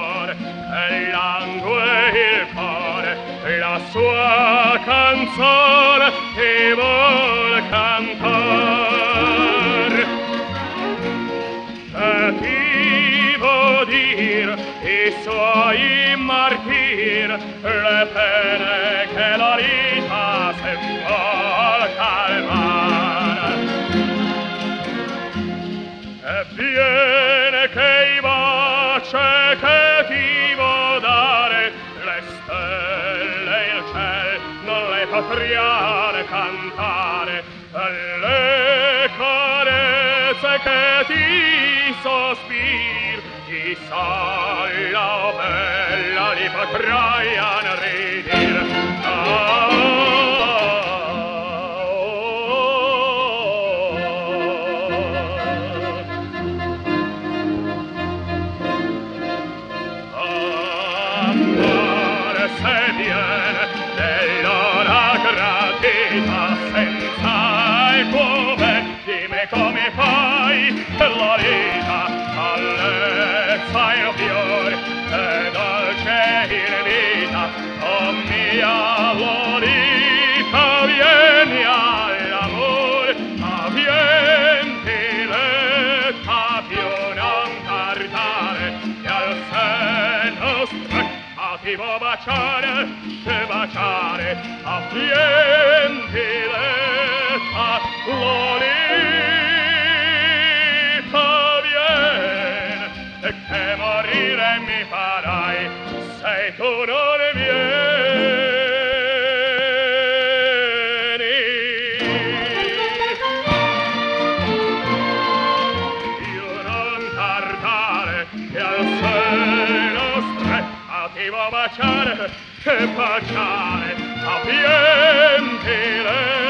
d'amor e langue il cuore, la sua canzone che vuol cantar. E ti vuol dir i suoi martir, le pene che la vita se vuol calmare. E viene che i baci che ti vuol dare, le stelle e il ciel non le potriano cantare, le carezze che ti sospir, chissà la bella li potrai ridir. Amore se viene dell'ora gratita senza il come, dimmi come fai la vita all'ezza il fiore e dolce il vita, oh mia Lolita, vieni all'amore, ma vien diletta più non tardare, e al seno stretta ti vuoi baciare, a vien diletta Lolita, vien, e che morire mi farai se tu non vieni. Io non tardare, e al seno stretta ti vuoi baciare, a vien diletta